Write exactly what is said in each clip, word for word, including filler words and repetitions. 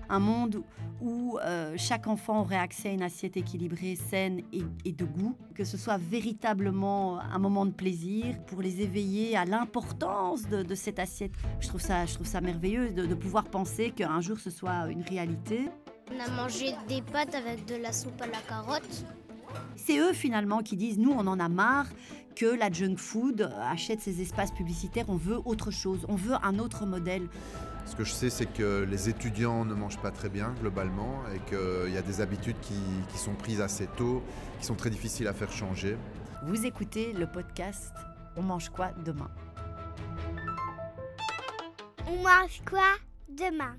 un monde où euh, chaque enfant aurait accès à une assiette équilibrée, saine et, et de goût, que ce soit véritablement un moment de plaisir pour les éveiller à l'importance de, de cette assiette. Je trouve ça, je trouve ça merveilleux de, de pouvoir penser qu'un jour ce soit une réalité. On a mangé des pâtes avec de la soupe à la carotte. C'est eux finalement qui disent, nous on en a marre que la junk food achète ces espaces publicitaires, on veut autre chose, on veut un autre modèle. Ce que je sais, c'est que les étudiants ne mangent pas très bien globalement et qu'il y a des habitudes qui, qui sont prises assez tôt, qui sont très difficiles à faire changer. Vous écoutez le podcast On mange quoi demain? On mange quoi demain?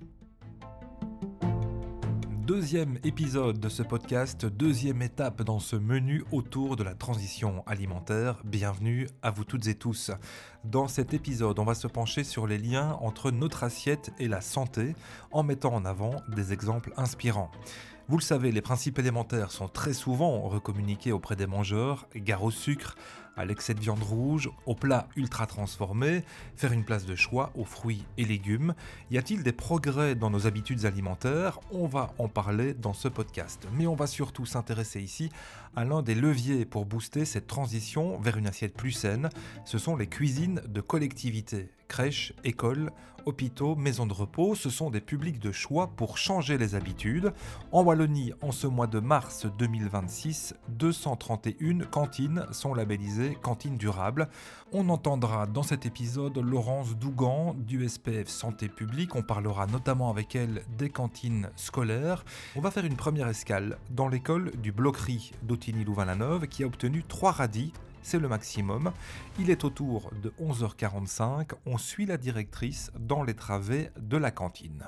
Deuxième épisode de ce podcast, deuxième étape dans ce menu autour de la transition alimentaire. Bienvenue à vous toutes et tous. Dans cet épisode, on va se pencher sur les liens entre notre assiette et la santé en mettant en avant des exemples inspirants. Vous le savez, les principes élémentaires sont très souvent recommuniqués auprès des mangeurs, gare au sucre, à l'excès de viande rouge, aux plats ultra transformés, faire une place de choix aux fruits et légumes. Y a-t-il des progrès dans nos habitudes alimentaires? On va en parler dans ce podcast. Mais on va surtout s'intéresser ici à l'un des leviers pour booster cette transition vers une assiette plus saine. Ce sont les cuisines de collectivité. Crèches, écoles, hôpitaux, maisons de repos, ce sont des publics de choix pour changer les habitudes. En Wallonie, en ce mois de mars deux mille vingt-six, deux cent trente et une cantines sont labellisées cantines durables. On entendra dans cet épisode Laurence Dougan du S P F Santé publique. On parlera notamment avec elle des cantines scolaires. On va faire une première escale dans l'école du Bloquerie d'Autigny-Louvain-la-Neuve qui a obtenu trois radis. C'est le maximum. Il est autour de onze heures quarante-cinq. On suit la directrice dans les travées de la cantine.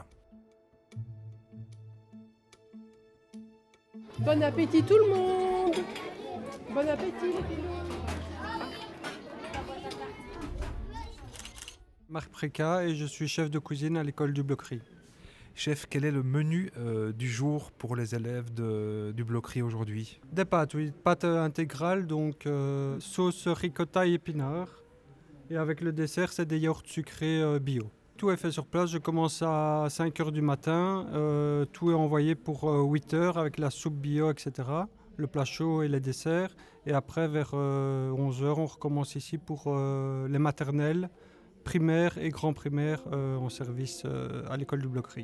Bon appétit tout le monde! Bon appétit les filous! Marc Préca et je suis chef de cuisine à l'école du Bloquerie. Chef, quel est le menu euh, du jour pour les élèves de, du Bloquerie aujourd'hui? Des pâtes, oui, pâtes intégrales, donc euh, sauce ricotta et épinards. Et avec le dessert, c'est des yaourts sucrés euh, bio. Tout est fait sur place, je commence à cinq heures du matin. Euh, tout est envoyé pour euh, huit heures avec la soupe bio, et cetera. Le plat chaud et les desserts. Et après, vers euh, onze heures, on recommence ici pour euh, les maternelles, primaires et grands primaires euh, en service euh, à l'école du Bloquerie.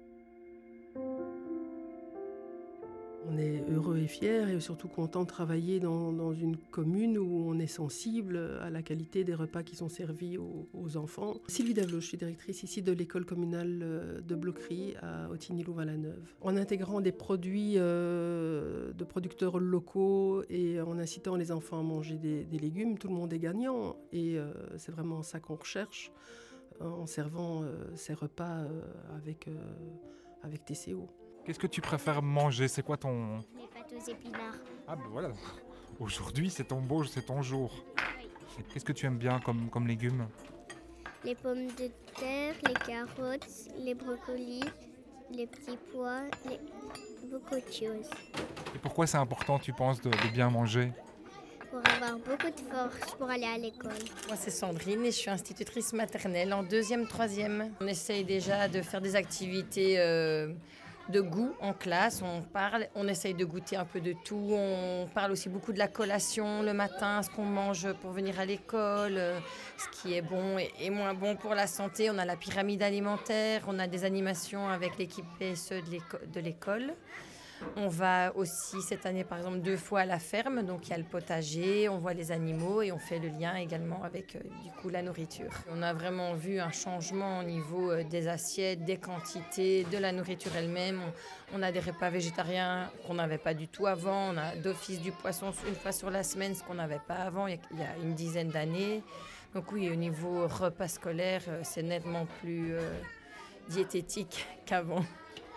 On est heureux et fiers et surtout content de travailler dans, dans une commune où on est sensible à la qualité des repas qui sont servis aux, aux enfants. Sylvie Davelot, je suis directrice ici de l'école communale de Bloquerie à Autigny-Louvain-la-Neuve. En intégrant des produits euh, de producteurs locaux et en incitant les enfants à manger des, des légumes, tout le monde est gagnant et euh, c'est vraiment ça qu'on recherche en servant euh, ces repas euh, avec, euh, avec T C O. Qu'est-ce que tu préfères manger? C'est quoi ton... Les pâtes aux épinards. Ah ben voilà, aujourd'hui c'est ton beau, c'est ton jour. Oui. Qu'est-ce que tu aimes bien comme, comme légumes? Les pommes de terre, les carottes, les brocolis, les petits pois, les... beaucoup de choses. Et pourquoi c'est important, tu penses, de, de bien manger? Pour avoir beaucoup de force pour aller à l'école. Moi c'est Sandrine et je suis institutrice maternelle en deuxième, troisième. On essaye déjà de faire des activités euh, de goût en classe, on parle, on essaye de goûter un peu de tout. On parle aussi beaucoup de la collation le matin, ce qu'on mange pour venir à l'école, euh, ce qui est bon et, et moins bon pour la santé. On a la pyramide alimentaire, on a des animations avec l'équipe P S E de l'éco- de l'école. On va aussi cette année par exemple deux fois à la ferme, donc il y a le potager, on voit les animaux et on fait le lien également avec euh, du coup la nourriture. On a vraiment vu un changement au niveau euh, des assiettes, des quantités, de la nourriture elle-même. On, on a des repas végétariens qu'on n'avait pas du tout avant, on a d'office du poisson une fois sur la semaine, ce qu'on n'avait pas avant il y a, il y a une dizaine d'années. Donc oui, au niveau repas scolaire, euh, c'est nettement plus euh, diététique qu'avant.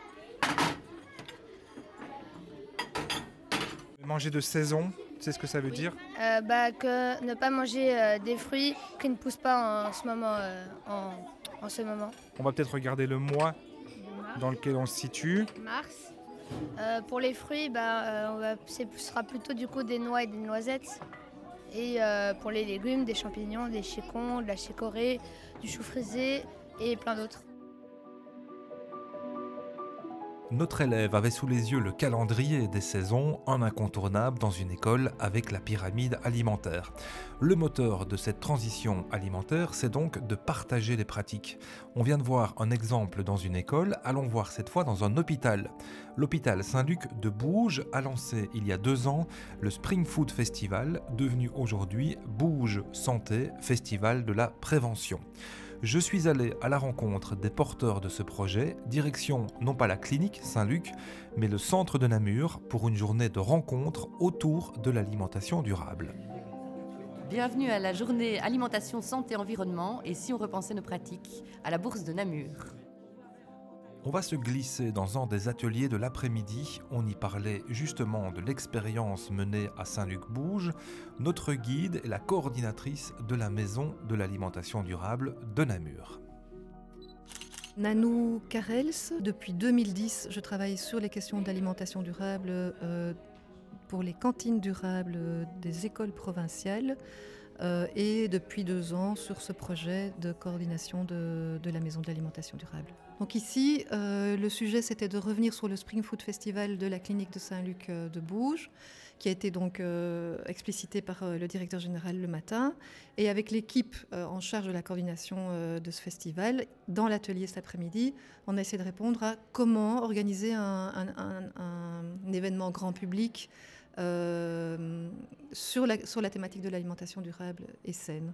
Manger de saison, tu sais ce que ça veut dire? Euh, bah, que ne pas manger euh, des fruits qui ne poussent pas en ce moment. Euh, en, en ce moment. On va peut-être regarder le mois dans lequel on se situe. Mars. Euh, pour les fruits, bah, euh, on va, ce sera plutôt du coup des noix et des noisettes. Et euh, pour les légumes, des champignons, des chicorées, de la chicorée, du chou frisé et plein d'autres. Notre élève avait sous les yeux le calendrier des saisons, un incontournable dans une école avec la pyramide alimentaire. Le moteur de cette transition alimentaire, c'est donc de partager les pratiques. On vient de voir un exemple dans une école, allons voir cette fois dans un hôpital. L'hôpital Saint-Luc de Bouge a lancé il y a deux ans le Spring Food Festival, devenu aujourd'hui Bouge Santé, Festival de la prévention. Je suis allé à la rencontre des porteurs de ce projet, direction non pas la clinique Saint-Luc, mais le centre de Namur pour une journée de rencontre autour de l'alimentation durable. Bienvenue à la journée Alimentation, Santé, Environnement et si on repensait nos pratiques à la bourse de Namur. On va se glisser dans un des ateliers de l'après-midi. On y parlait justement de l'expérience menée à Saint-Luc-Bouge. Notre guide est la coordinatrice de la Maison de l'Alimentation Durable de Namur. Nanou Karels, depuis deux mille dix, je travaille sur les questions d'alimentation durable euh, pour les cantines durables des écoles provinciales euh, et depuis deux ans sur ce projet de coordination de, de la Maison de l'Alimentation Durable. Donc ici, euh, le sujet c'était de revenir sur le Spring Food Festival de la clinique de Saint-Luc euh, de Bouge, qui a été donc euh, explicité par euh, le directeur général le matin. Et avec l'équipe euh, en charge de la coordination euh, de ce festival, dans l'atelier cet après-midi, on a essayé de répondre à comment organiser un, un, un, un événement grand public euh, sur, la, sur la thématique de l'alimentation durable et saine.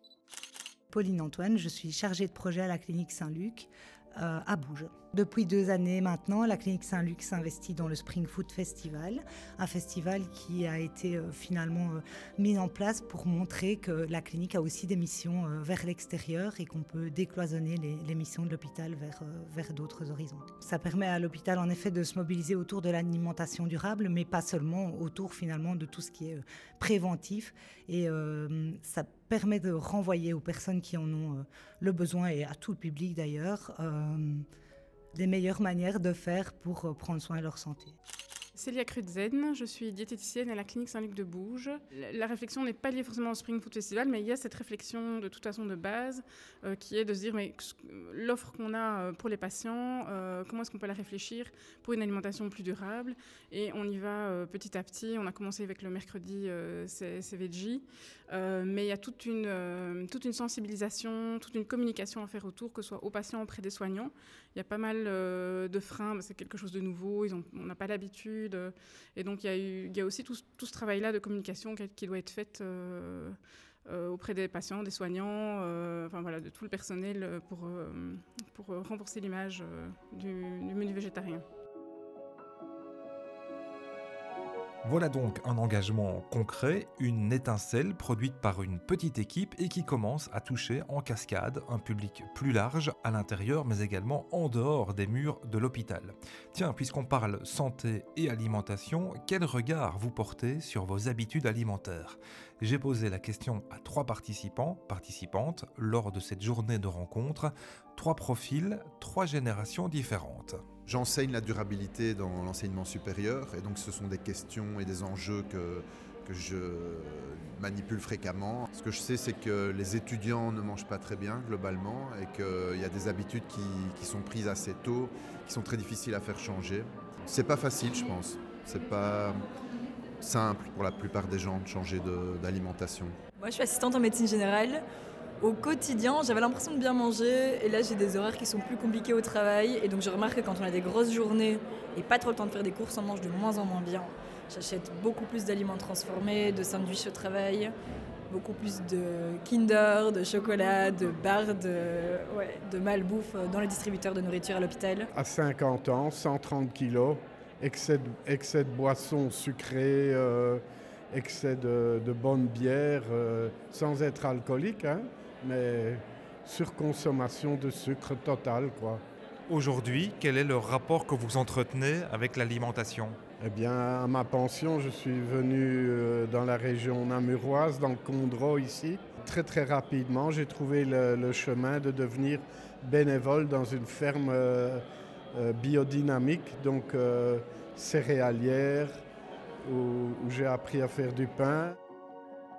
Pauline Antoine, je suis chargée de projet à la clinique Saint-Luc. Euh, à Bouge. Depuis deux années maintenant, la clinique Saint-Luc s'investit dans le Spring Food Festival, un festival qui a été euh, finalement euh, mis en place pour montrer que la clinique a aussi des missions euh, vers l'extérieur et qu'on peut décloisonner les, les missions de l'hôpital vers, euh, vers d'autres horizons. Ça permet à l'hôpital en effet de se mobiliser autour de l'alimentation durable, mais pas seulement autour finalement de tout ce qui est euh, préventif et euh, ça permet de renvoyer aux personnes qui en ont euh, le besoin et à tout le public d'ailleurs euh, des meilleures manières de faire pour euh, prendre soin de leur santé. Célia Krudzen, je suis diététicienne à la clinique Saint-Luc de Bouge. La réflexion n'est pas liée forcément au Spring Food Festival, mais il y a cette réflexion de toute façon de base euh, qui est de se dire mais l'offre qu'on a pour les patients, euh, comment est-ce qu'on peut la réfléchir pour une alimentation plus durable. Et on y va euh, petit à petit. On a commencé avec le mercredi euh, c'est, c'est veggie, euh, mais il y a toute une, euh, toute une sensibilisation, toute une communication à faire autour, que ce soit aux patients, auprès des soignants. Il y a pas mal euh, de freins, c'est quelque chose de nouveau, ils ont, on n'a pas l'habitude. Et donc il y a, eu, il y a aussi tout, tout ce travail-là de communication qui, qui doit être fait euh, euh, auprès des patients, des soignants, euh, enfin voilà, de tout le personnel pour, euh, pour renforcer l'image euh, du, du menu végétarien. Voilà donc un engagement concret, une étincelle produite par une petite équipe et qui commence à toucher en cascade un public plus large à l'intérieur mais également en dehors des murs de l'hôpital. Tiens, puisqu'on parle santé et alimentation, quel regard vous portez sur vos habitudes alimentaires ? J'ai posé la question à trois participants, participantes, lors de cette journée de rencontre, trois profils, trois générations différentes. J'enseigne la durabilité dans l'enseignement supérieur et donc ce sont des questions et des enjeux que, que je manipule fréquemment. Ce que je sais, c'est que les étudiants ne mangent pas très bien globalement et qu'il y a des habitudes qui, qui sont prises assez tôt, qui sont très difficiles à faire changer. C'est pas facile, je pense. C'est pas simple pour la plupart des gens de changer de, d'alimentation. Moi, je suis assistante en médecine générale. Au quotidien, j'avais l'impression de bien manger et là j'ai des horaires qui sont plus compliqués au travail et donc je remarque que quand on a des grosses journées et pas trop le temps de faire des courses, on mange de moins en moins bien. J'achète beaucoup plus d'aliments transformés, de sandwichs au travail, beaucoup plus de Kinder, de chocolat, de barres, de, ouais, de malbouffe dans les distributeurs de nourriture à l'hôpital. À cinquante ans, cent trente kilos, excès de, excès de boissons sucrées, euh, excès de, de bonnes bières, euh, sans être alcoolique, hein. Mais surconsommation de sucre totale, quoi. Aujourd'hui, quel est le rapport que vous entretenez avec l'alimentation ? Eh bien, à ma pension, je suis venu euh, dans la région namuroise, dans le Condro ici. Très très rapidement, j'ai trouvé le, le chemin de devenir bénévole dans une ferme euh, euh, biodynamique, donc euh, céréalière, où, où j'ai appris à faire du pain.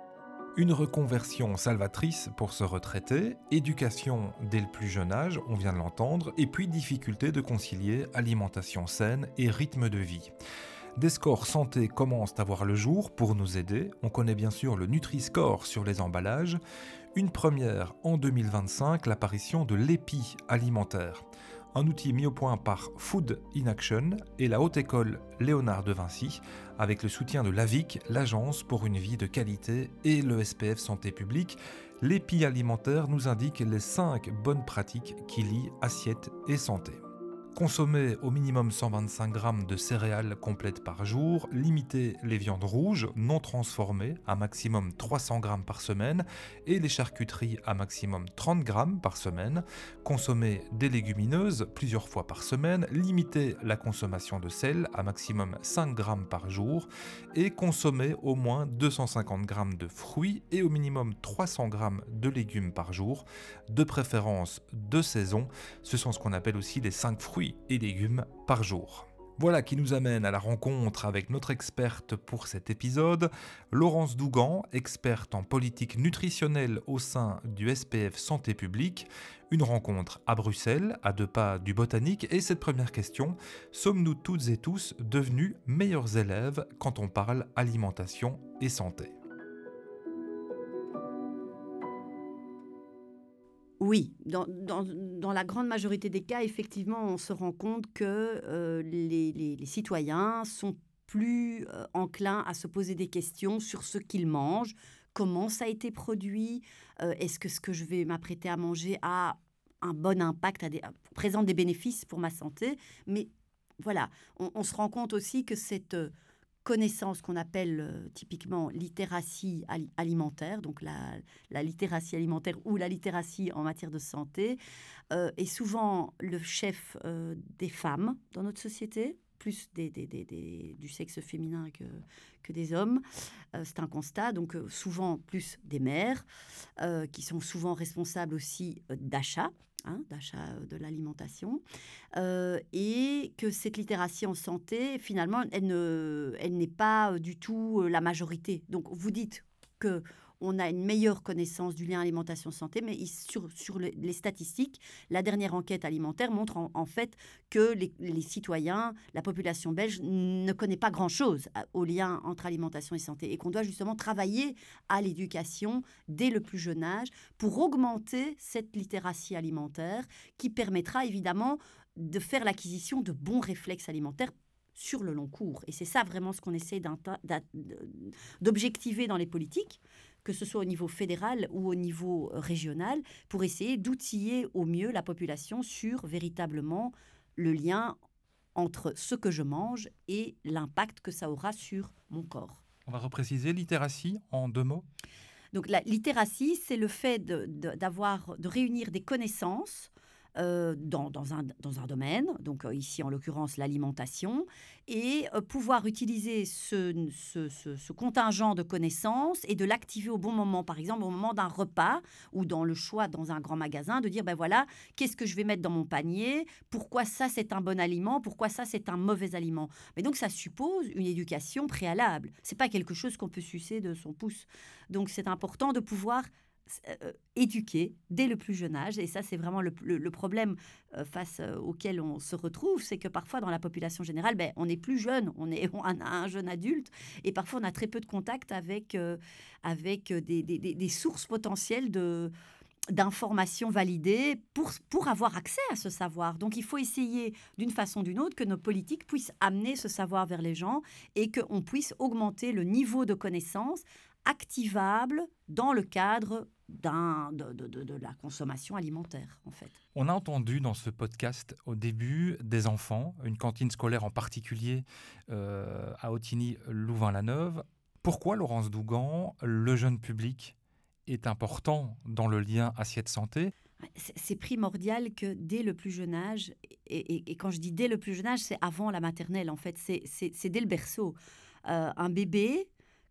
Une reconversion salvatrice pour se retraiter, éducation dès le plus jeune âge, on vient de l'entendre, et puis difficulté de concilier alimentation saine et rythme de vie. Des scores santé commencent à voir le jour pour nous aider. On connaît bien sûr le Nutri-Score sur les emballages. Une première en deux mille vingt-cinq, l'apparition de l'Épi alimentaire. Un outil mis au point par Food in Action et la Haute École Léonard de Vinci, avec le soutien de l'A V I C, l'Agence pour une vie de qualité, et le S P F Santé publique. L'Épi alimentaire nous indique les cinq bonnes pratiques qui lient assiette et santé. Consommer au minimum cent vingt-cinq grammes de céréales complètes par jour, limiter les viandes rouges non transformées à maximum trois cents grammes par semaine et les charcuteries à maximum trente grammes par semaine, consommer des légumineuses plusieurs fois par semaine, limiter la consommation de sel à maximum cinq grammes par jour et consommer au moins deux cent cinquante grammes de fruits et au minimum trois cents grammes de légumes par jour, de préférence de saison. Ce sont ce qu'on appelle aussi les cinq fruits et légumes par jour. Voilà qui nous amène à la rencontre avec notre experte pour cet épisode, Laurence Dougan, experte en politique nutritionnelle au sein du S P F Santé publique. Une rencontre à Bruxelles, à deux pas du Botanique. Et cette première question, sommes-nous toutes et tous devenus meilleurs élèves quand on parle alimentation et santé ? Oui, dans, dans, dans la grande majorité des cas, effectivement, on se rend compte que euh, les, les, les citoyens sont plus euh, enclins à se poser des questions sur ce qu'ils mangent, comment ça a été produit, euh, est-ce que ce que je vais m'apprêter à manger a un bon impact, a des, présente des bénéfices pour ma santé. Mais voilà, on, on se rend compte aussi que cette euh, connaissance qu'on appelle euh, typiquement littératie ali- alimentaire, donc la, la littératie alimentaire ou la littératie en matière de santé, euh, est souvent le chef euh, des femmes dans notre société, plus des, des, des, des, du sexe féminin que, que des hommes. Euh, c'est un constat, donc euh, souvent plus des mères, euh, qui sont souvent responsables aussi euh, d'achat, Hein, d'achat de l'alimentation, euh, et que cette littératie en santé, finalement, elle, ne, elle n'est pas du tout la majorité. Donc, vous dites que on a une meilleure connaissance du lien alimentation-santé, mais sur, sur le, les statistiques, la dernière enquête alimentaire montre en, en fait que les, les citoyens, la population belge ne connaît pas grand-chose au lien entre alimentation et santé et qu'on doit justement travailler à l'éducation dès le plus jeune âge pour augmenter cette littératie alimentaire qui permettra évidemment de faire l'acquisition de bons réflexes alimentaires sur le long cours. Et c'est ça vraiment ce qu'on essaie d'objectiver dans les politiques, que ce soit au niveau fédéral ou au niveau régional, pour essayer d'outiller au mieux la population sur véritablement le lien entre ce que je mange et l'impact que ça aura sur mon corps. On va repréciser littératie en deux mots. Donc la littératie, c'est le fait de, de, d'avoir, de réunir des connaissances Euh, dans, dans, un, dans un domaine, donc euh, ici en l'occurrence l'alimentation, et euh, pouvoir utiliser ce, ce, ce, ce contingent de connaissances et de l'activer au bon moment, par exemple au moment d'un repas ou dans le choix dans un grand magasin, de dire ben voilà, qu'est-ce que je vais mettre dans mon panier, pourquoi ça c'est un bon aliment, pourquoi ça c'est un mauvais aliment. Mais donc ça suppose une éducation préalable, c'est pas quelque chose qu'on peut sucer de son pouce. Donc c'est important de pouvoir Euh, éduquer dès le plus jeune âge, et ça c'est vraiment le, le, le problème euh, face euh, auquel on se retrouve, c'est que parfois dans la population générale, ben, on est plus jeune, on est on a un jeune adulte, et parfois on a très peu de contact avec, euh, avec des, des, des sources potentielles de d'informations validées pour, pour avoir accès à ce savoir. Donc il faut essayer d'une façon ou d'une autre que nos politiques puissent amener ce savoir vers les gens et qu'on puisse augmenter le niveau de connaissance activable dans le cadre d'un, de, de, de, de la consommation alimentaire, en fait. On a entendu dans ce podcast au début des enfants, une cantine scolaire en particulier euh, à Ottignies-Louvain-la-Neuve. Pourquoi, Laurence Dougan, le jeune public est important dans le lien assiette-santé ? C'est primordial que dès le plus jeune âge, et, et, et quand je dis dès le plus jeune âge, c'est avant la maternelle, en fait, c'est, c'est, c'est dès le berceau. Euh, un bébé,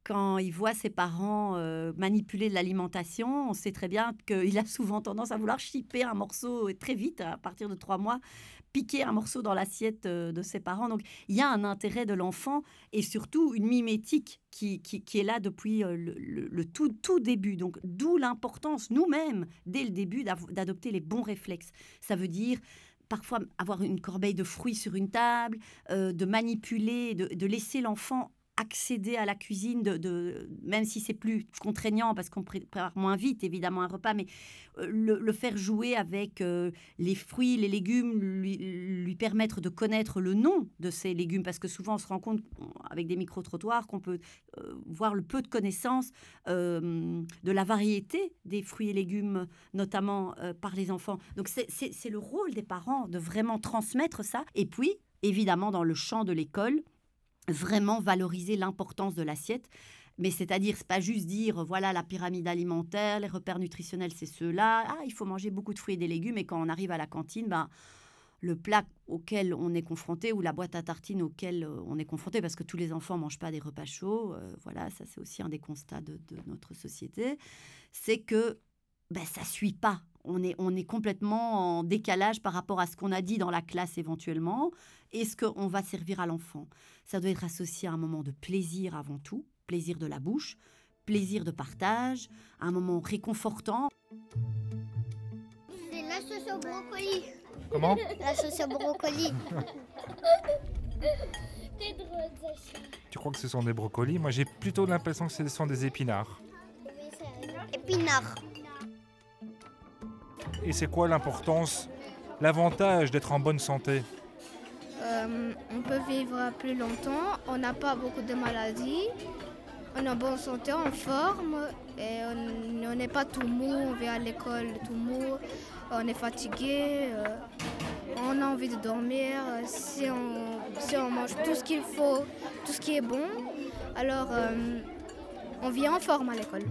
quand il voit ses parents euh, manipuler de l'alimentation, on sait très bien qu'il a souvent tendance à vouloir chipper un morceau et très vite, à partir de trois mois, piquer un morceau dans l'assiette euh, de ses parents. Donc, il y a un intérêt de l'enfant et surtout une mimétique qui, qui, qui est là depuis euh, le, le, le tout, tout début. Donc, d'où l'importance, nous-mêmes, dès le début, d'adopter les bons réflexes. Ça veut dire parfois avoir une corbeille de fruits sur une table, euh, de manipuler, de, de laisser l'enfant accéder à la cuisine, de, de, même si c'est plus contraignant parce qu'on prépare moins vite évidemment un repas, mais euh, le, le faire jouer avec euh, les fruits, les légumes, lui, lui permettre de connaître le nom de ces légumes, parce que souvent on se rend compte avec des micro-trottoirs qu'on peut euh, voir le peu de connaissances euh, de la variété des fruits et légumes, notamment euh, par les enfants. Donc c'est, c'est, c'est le rôle des parents de vraiment transmettre ça. Et puis, évidemment, dans le champ de l'école, vraiment valoriser l'importance de l'assiette. Mais c'est-à-dire, c'est pas juste dire, voilà, la pyramide alimentaire, les repères nutritionnels, c'est ceux-là. Ah, il faut manger beaucoup de fruits et des légumes. Et quand on arrive à la cantine, ben, le plat auquel on est confronté ou la boîte à tartines auquel on est confronté, parce que tous les enfants ne mangent pas des repas chauds, euh, voilà, ça c'est aussi un des constats de, de notre société, c'est que ben, ça ne suit pas. On est, on est complètement en décalage par rapport à ce qu'on a dit dans la classe éventuellement et ce qu'on va servir à l'enfant. Ça doit être associé à un moment de plaisir avant tout, plaisir de la bouche, plaisir de partage, un moment réconfortant. C'est la sauce au brocoli. Comment ? La sauce au brocoli. Tu crois que ce sont des brocolis ? Moi, j'ai plutôt l'impression que ce sont des épinards. Épinards. Et c'est quoi l'importance, l'avantage d'être en bonne santé ? Euh, on peut vivre plus longtemps, on n'a pas beaucoup de maladies, on est en bonne santé, en forme, et on n'est pas tout mou, on vient à l'école tout mou, on est fatigué, euh, on a envie de dormir. Si on, si on mange tout ce qu'il faut, tout ce qui est bon, alors euh, on vient en forme à l'école.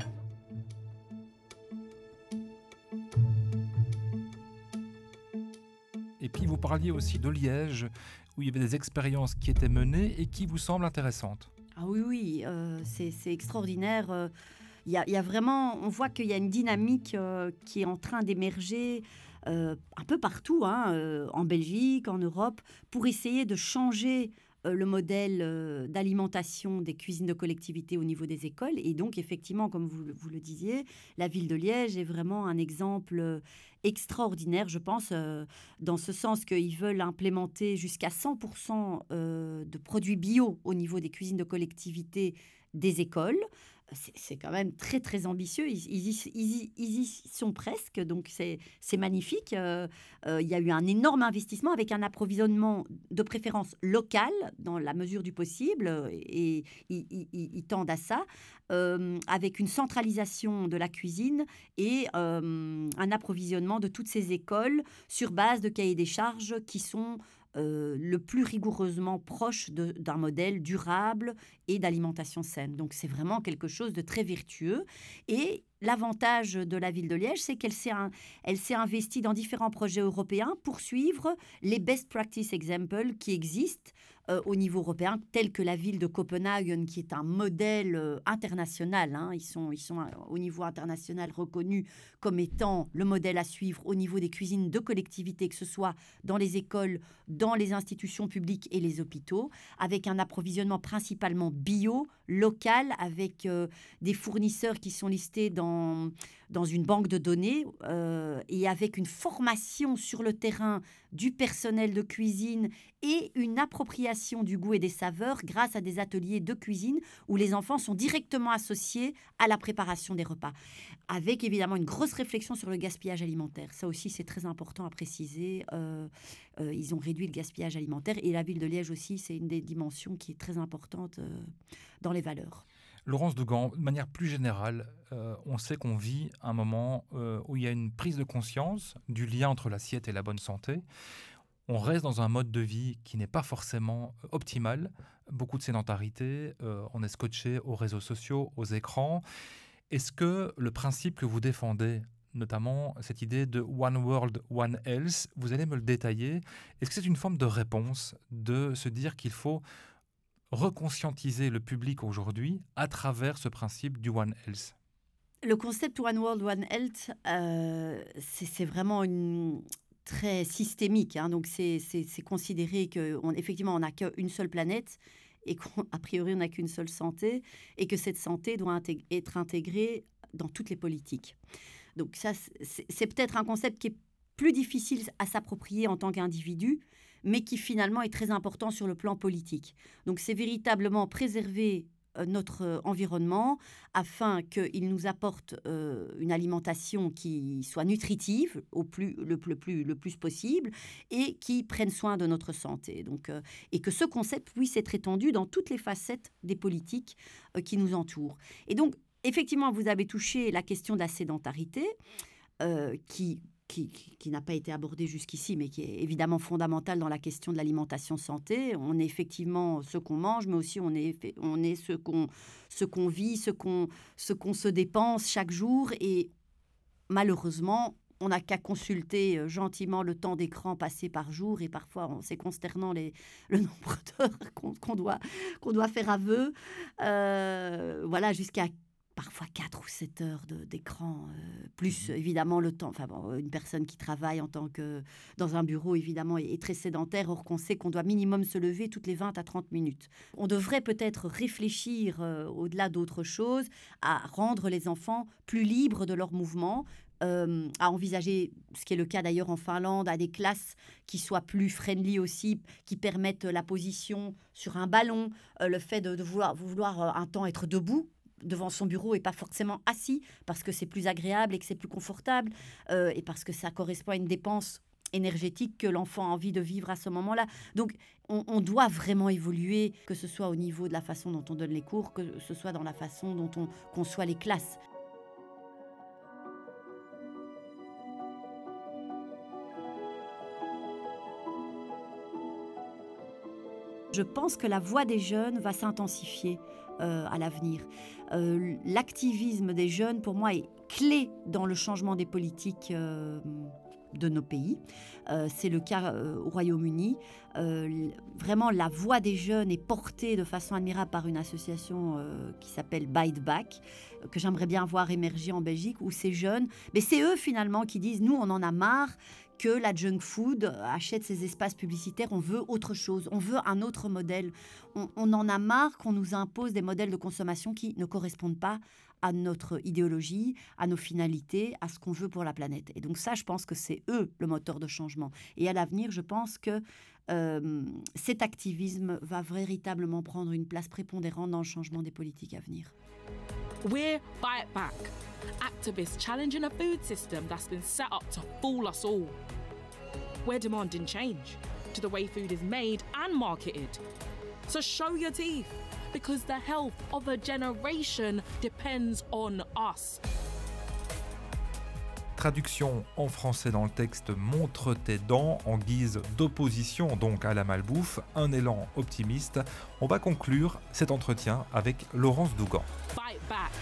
Et puis vous parliez aussi de Liège, où il y avait des expériences qui étaient menées et qui vous semblent intéressantes. Ah oui, oui, euh, c'est, c'est extraordinaire. Il euh, y, y a vraiment, on voit qu'il y a une dynamique euh, qui est en train d'émerger euh, un peu partout, hein, euh, en Belgique, en Europe, pour essayer de changer euh, le modèle euh, d'alimentation des cuisines de collectivité au niveau des écoles. Et donc, effectivement, comme vous, vous le disiez, la ville de Liège est vraiment un exemple extraordinaire, je pense, euh, dans ce sens qu'ils veulent implémenter jusqu'à cent pour cent euh, de produits bio au niveau des cuisines de collectivité des écoles. C'est, c'est quand même très, très ambitieux. Ils, ils, y, ils, y, ils y sont presque, donc c'est, c'est magnifique. Euh, euh, il y a eu un énorme investissement avec un approvisionnement de préférence local, dans la mesure du possible, et ils, ils, ils tendent à ça, euh, avec une centralisation de la cuisine et euh, un approvisionnement de toutes ces écoles sur base de cahiers des charges qui sont Euh, le plus rigoureusement proche de, d'un modèle durable et d'alimentation saine. Donc c'est vraiment quelque chose de très vertueux. Et l'avantage de la ville de Liège, c'est qu'elle s'est, un, elle s'est investie dans différents projets européens pour suivre les best practice examples qui existent euh, au niveau européen, tels que la ville de Copenhague, qui est un modèle euh, international. Hein. Ils sont, ils sont au niveau international reconnus comme étant le modèle à suivre au niveau des cuisines de collectivité, que ce soit dans les écoles, dans les institutions publiques et les hôpitaux, avec un approvisionnement principalement bio, local, avec euh, des fournisseurs qui sont listés dans, dans une banque de données euh, et avec une formation sur le terrain du personnel de cuisine et une appropriation du goût et des saveurs grâce à des ateliers de cuisine où les enfants sont directement associés à la préparation des repas, avec évidemment une grosse réflexion sur le gaspillage alimentaire. Ça aussi, c'est très important à préciser. Euh, euh, ils ont réduit le gaspillage alimentaire et la ville de Liège aussi, c'est une des dimensions qui est très importante euh, dans les valeurs. Laurence Dougan, de manière plus générale, euh, on sait qu'on vit un moment euh, où il y a une prise de conscience du lien entre l'assiette et la bonne santé. On reste dans un mode de vie qui n'est pas forcément optimal. Beaucoup de sédentarité, euh, on est scotché aux réseaux sociaux, aux écrans. Est-ce que le principe que vous défendez, notamment cette idée de One World, One Health, vous allez me le détailler, est-ce que c'est une forme de réponse de se dire qu'il faut reconscientiser le public aujourd'hui à travers ce principe du One Health? Le concept One World, One Health, euh, c'est, c'est vraiment une, très systémique. Hein, donc, c'est, c'est, c'est considéré qu'effectivement, on n'a qu'une seule planète et qu'a priori, on n'a qu'une seule santé et que cette santé doit intég- être intégrée dans toutes les politiques. Donc, ça, c'est, c'est peut-être un concept qui est plus difficile à s'approprier en tant qu'individu, mais qui finalement est très important sur le plan politique. Donc, c'est véritablement préserver notre environnement afin qu'il nous apporte euh, une alimentation qui soit nutritive au plus, le, le, plus, le plus possible et qui prenne soin de notre santé. Donc, euh, et que ce concept puisse être étendu dans toutes les facettes des politiques euh, qui nous entourent. Et donc, effectivement, vous avez touché la question de la sédentarité euh, qui... Qui, qui, qui n'a pas été abordé jusqu'ici, mais qui est évidemment fondamentale dans la question de l'alimentation santé. On est effectivement ce qu'on mange, mais aussi on est, on est ce, qu'on, ce qu'on vit, ce qu'on, ce qu'on se dépense chaque jour. Et malheureusement, on n'a qu'à consulter gentiment le temps d'écran passé par jour. Et parfois, c'est consternant les, le nombre d'heures qu'on, qu'on, doit, qu'on doit faire aveu. Euh, voilà, jusqu'à parfois quatre ou sept heures de, d'écran, euh, plus évidemment le temps. Enfin bon, une personne qui travaille en tant que dans un bureau, évidemment, est, est très sédentaire, or qu'on sait qu'on doit minimum se lever toutes les vingt à trente minutes. On devrait peut-être réfléchir, euh, au-delà d'autres choses, à rendre les enfants plus libres de leurs mouvements, euh, à envisager, ce qui est le cas d'ailleurs en Finlande, à des classes qui soient plus friendly aussi, qui permettent la position sur un ballon, euh, le fait de, de vouloir, vouloir un temps être debout devant son bureau et pas forcément assis parce que c'est plus agréable et que c'est plus confortable euh, et parce que ça correspond à une dépense énergétique que l'enfant a envie de vivre à ce moment-là. Donc, on, on doit vraiment évoluer, que ce soit au niveau de la façon dont on donne les cours, que ce soit dans la façon dont on conçoit les classes. Je pense que la voix des jeunes va s'intensifier euh, à l'avenir. Euh, l'activisme des jeunes, pour moi, est clé dans le changement des politiques euh, de nos pays. Euh, c'est le cas euh, au Royaume-Uni. Euh, vraiment, la voix des jeunes est portée de façon admirable par une association euh, qui s'appelle Bite Back, euh, que j'aimerais bien voir émerger en Belgique, où ces jeunes, mais c'est eux finalement qui disent « nous, on en a marre ». Que la junk food achète ces espaces publicitaires, on veut autre chose, on veut un autre modèle. On, on en a marre qu'on nous impose des modèles de consommation qui ne correspondent pas à notre idéologie, à nos finalités, à ce qu'on veut pour la planète. Et donc ça, je pense que c'est eux le moteur de changement. Et à l'avenir, je pense que euh, cet activisme va véritablement prendre une place prépondérante dans le changement des politiques à venir. We're Bite Back, activists challenging a food system that's been set up to fool us all. We're demanding change to the way food is made and marketed. So show your teeth, because the health of a generation depends on us. Traduction en français dans le texte « Montre tes dents » en guise d'opposition donc à la malbouffe, un élan optimiste. On va conclure cet entretien avec Laurence Dougan. Bite back.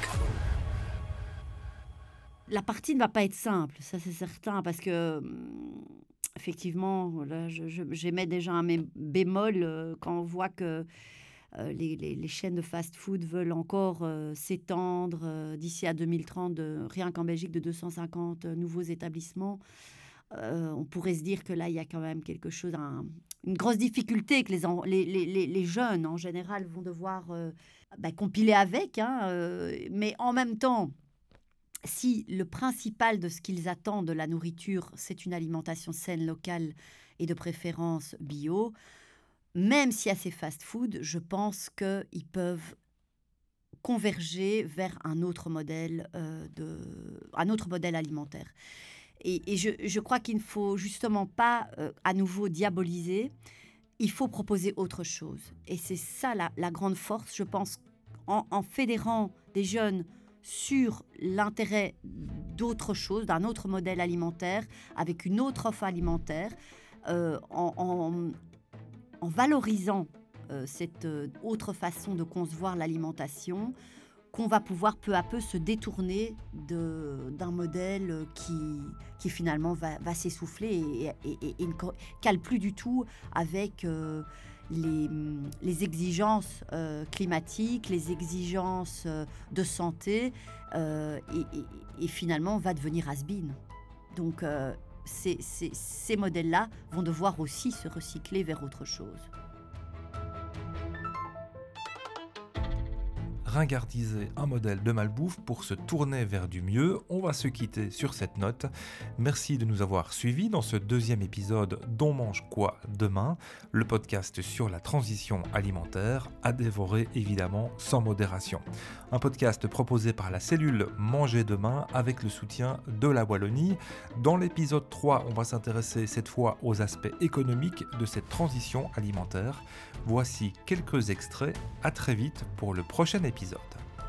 La partie ne va pas être simple, ça c'est certain, parce que effectivement, là, je, je, j'émets déjà un bémol euh, quand on voit que Euh, les, les, les chaînes de fast-food veulent encore euh, s'étendre euh, d'ici à deux mille trente, de, rien qu'en Belgique, de deux cent cinquante euh, nouveaux établissements. Euh, on pourrait se dire que là, il y a quand même quelque chose, un, une grosse difficulté que les, en, les, les, les jeunes, en général, vont devoir euh, bah, compiler avec. Hein, euh, mais en même temps, si le principal de ce qu'ils attendent de la nourriture, c'est une alimentation saine, locale et de préférence bio, même s'il y a ces fast-foods, je pense qu'ils peuvent converger vers un autre modèle, euh, de, un autre modèle alimentaire. Et, et je, je crois qu'il ne faut justement pas euh, à nouveau diaboliser, il faut proposer autre chose. Et c'est ça la, la grande force, je pense, en, en fédérant des jeunes sur l'intérêt d'autre chose, d'un autre modèle alimentaire, avec une autre offre alimentaire, euh, en... en en valorisant euh, cette euh, autre façon de concevoir l'alimentation, qu'on va pouvoir peu à peu se détourner de, d'un modèle qui, qui finalement va, va s'essouffler et, et, et, et ne cale plus du tout avec euh, les, les exigences euh, climatiques, les exigences euh, de santé, euh, et, et, et finalement va devenir has-been. Donc euh, ces, ces, ces modèles-là vont devoir aussi se recycler vers autre chose. Ringardiser un modèle de malbouffe pour se tourner vers du mieux. On va se quitter sur cette note. Merci de nous avoir suivis dans ce deuxième épisode d'On mange quoi demain, le podcast sur la transition alimentaire, à dévorer évidemment sans modération. Un podcast proposé par la cellule Manger demain avec le soutien de la Wallonie. Dans l'épisode trois, on va s'intéresser cette fois aux aspects économiques de cette transition alimentaire. Voici quelques extraits. À très vite pour le prochain épisode.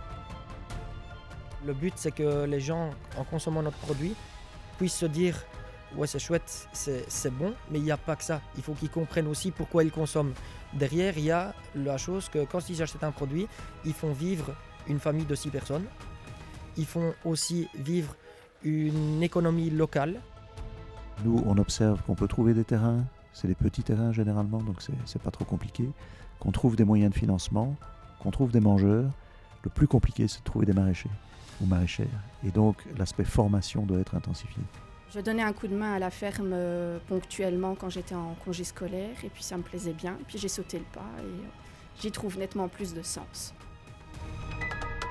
Le but, c'est que les gens, en consommant notre produit, puissent se dire « ouais, c'est chouette, c'est, c'est bon », mais il n'y a pas que ça. Il faut qu'ils comprennent aussi pourquoi ils consomment. Derrière, il y a la chose que quand ils achètent un produit, ils font vivre une famille de six personnes. Ils font aussi vivre une économie locale. Nous, on observe qu'on peut trouver des terrains. C'est des petits terrains généralement, donc c'est, c'est pas trop compliqué. Qu'on trouve des moyens de financement, qu'on trouve des mangeurs. Le plus compliqué, c'est de trouver des maraîchers ou maraîchères. Et donc, l'aspect formation doit être intensifié. Je donnais un coup de main à la Ferme euh, ponctuellement quand j'étais en congé scolaire, et puis ça me plaisait bien. Puis j'ai sauté le pas et euh, j'y trouve nettement plus de sens.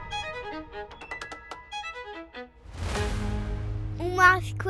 On mange quoi demain ?